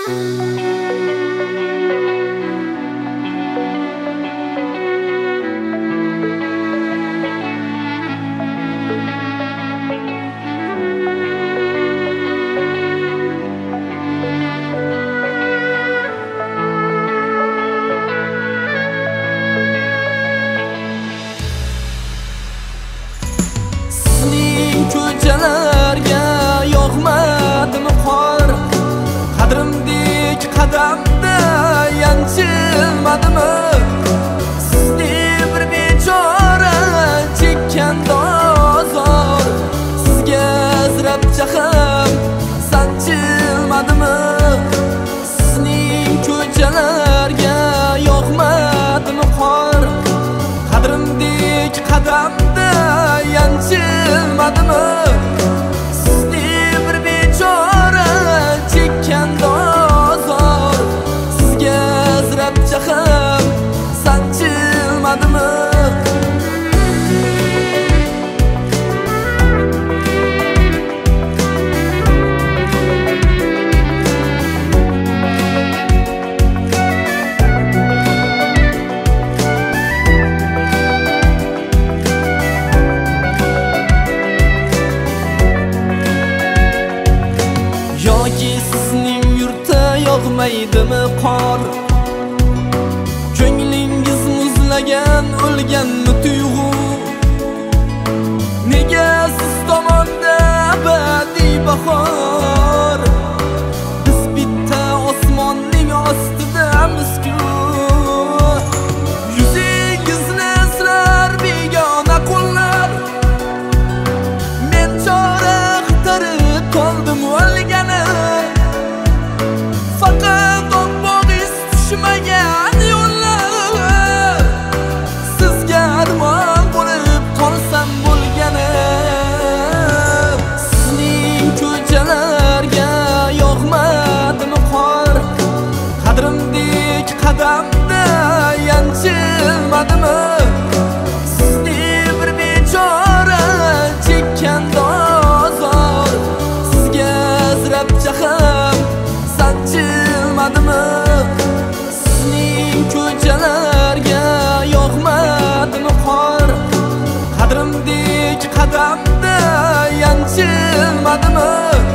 Ko'chalarga yo'qmadimi qor, qadrimdek qadamda yanchilmadimi? Sizni bir bechora chekkan dozor, sizga azrab jaham sanchilmadimi? Sizning ko'chalarga yo'qmadimi qor, qadrimdek qadamda yanchilmadimi? Sizni bir bechora chekkan dozor, sizga azrab jaham sanchilmadimi? Yoki sizning yurtda yog'maydimi qor, ko'nglingiz muzlagan o'lganmi tuyg'u? Nega siz tomonda abadiy bahor, biz bitta osmonning ostidamiz-ku? Yuzingizni asrar begona qo'llar, men chora qidirib qoldim o'lgani. Faqat oq-bo'g'iz tushmagan yo'llar, sizga armon bo'lib qolsam bo'lgani. Sizning ko'chalarga yo'qmadimi qor, qadrimdek qadamda yanchilmadimi? Sizni bir bechora chekkan dozor, sizga azrab jaham sanchilmadimi? Sizning ko'chalarga yo'qmadimi qor, qadrimdek qadamda yanchilmadimi?